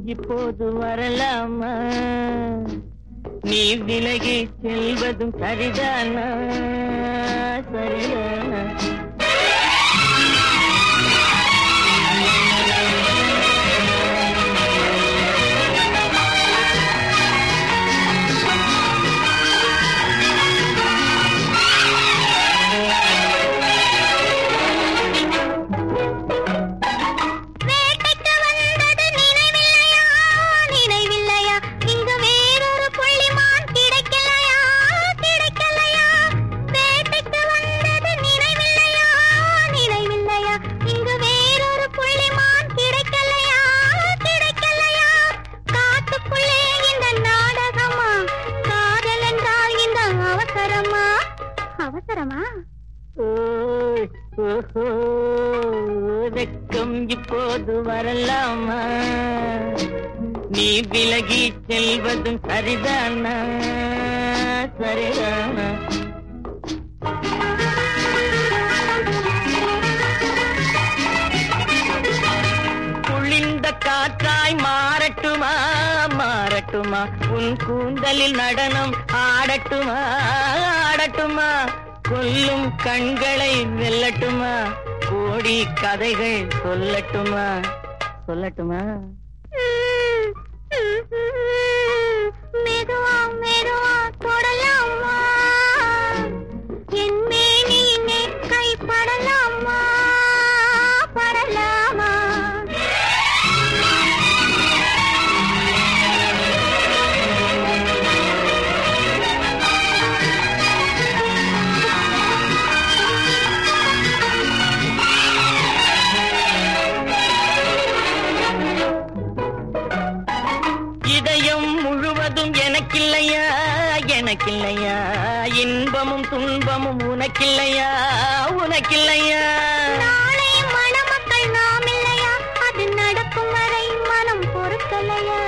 இப்போது வரலாமா? நீ விலகி செல்வதும் சரிதானா? சரிதானா? அவசரமா? வெக்கம் இப்போது வரலாமா? நீ விலகி செல்வதும் சரிதானா? சரிதானா? குளிர்ந்த காற்றாய் மாறட்டுமா? மாறட்டுமா? உன் கூந்தலில் நடனம் ஆடட்டுமா? ஆடட்டுமா? கொல்லும் கண்களை வெல்லட்டுமா? கோடி கதைகள் சொல்லட்டுமா? சொல்லட்டுமா? மெதுவா மெதுவா தொடலாமா? என் மேனிலே கைப்படலாமா? படலாமா? இதயம் முழுவதும் எனக்கில்லையா? எனக்கில்லையா? இன்பமும் துன்பமும் உனக்கில்லையா? உனக்கில்லையா? நாளை மணமக்கள் நாம் இல்லையா? அது நடக்கும் வரை மனம் பொறுக்கலையா?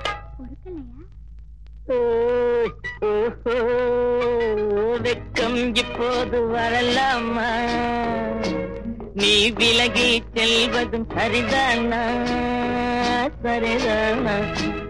வெக்கம் இப்போது வரலாமா? நீ விலகி செல்வதும் சரிதானா? சரிதானா?